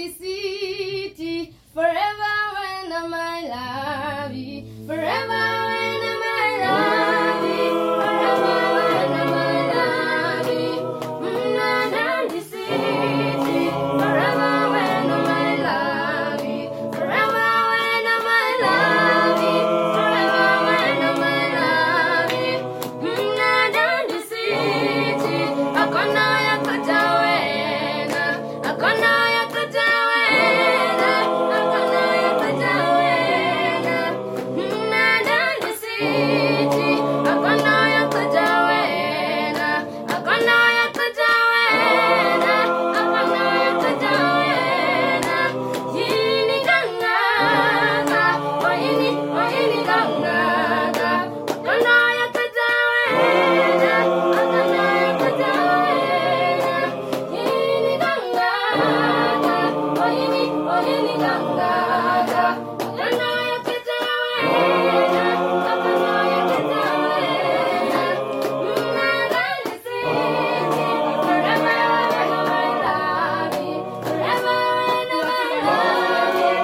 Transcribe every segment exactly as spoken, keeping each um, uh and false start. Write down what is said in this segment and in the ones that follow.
this city forever when I'm my love you. Forever when I'm my love you. Forever when I'm my love you. Mm, and this city forever when I'm my love you. Forever when I'm my love you. Forever when I'm my love you. Mm, and this city akona ya kutawena. Akona ya kutawena. Akona ya kutawena. Mm, and this city akona ya kutawena. Akona ya kutawena. Akona ya kutawena. Yini gangaga. Wayini, wayini gangaga. Akona ya kutawena. Akona ya kutawena. Yini gangaga. Wayini, wayini gangaga. Akona ya kutawena. Akona ya kutawena. Mm, and this city forever when I love you. Forever when I love you.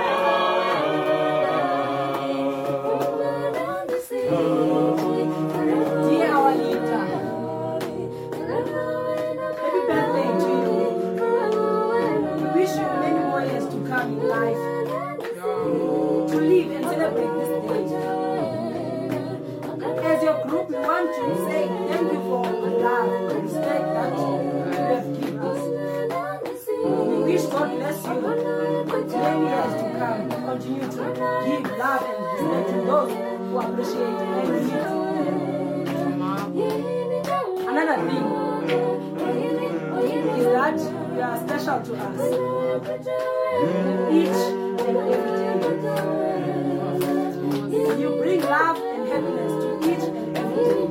Forever when I love you. Mm, and this city forever. Dear our leader, happy birthday to you. We wish you many more years to come in life, to live and celebrate this day. As your group, we want to say thank you for the love and respect that you have given us. We wish God bless you many years to come. Continue to give love and respect to those who appreciate and need. Another thing is that you are special to us each and every day. You bring love and happiness to each and every day.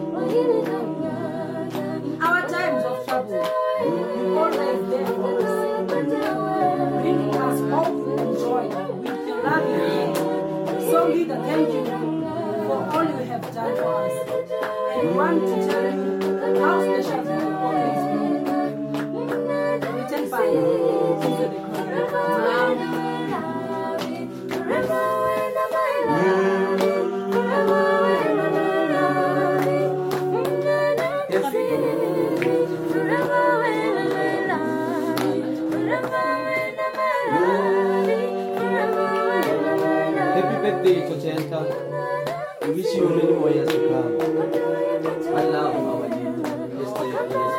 In our times of trouble, you always there for us, bringing us hope and joy with your loving hand. So leader, thank you for all you have done for us. And we want to tell you how special you have always been. Written by Jesus the Christ. Forever when I'm my love you. Forever when I'm my love you. Mm, and this city forever when I'm my love you. Forever when I'm my love you. Forever when I'm my love Happy birthday, Chocenta. We wish you many more years to come. I love our leader. Yes,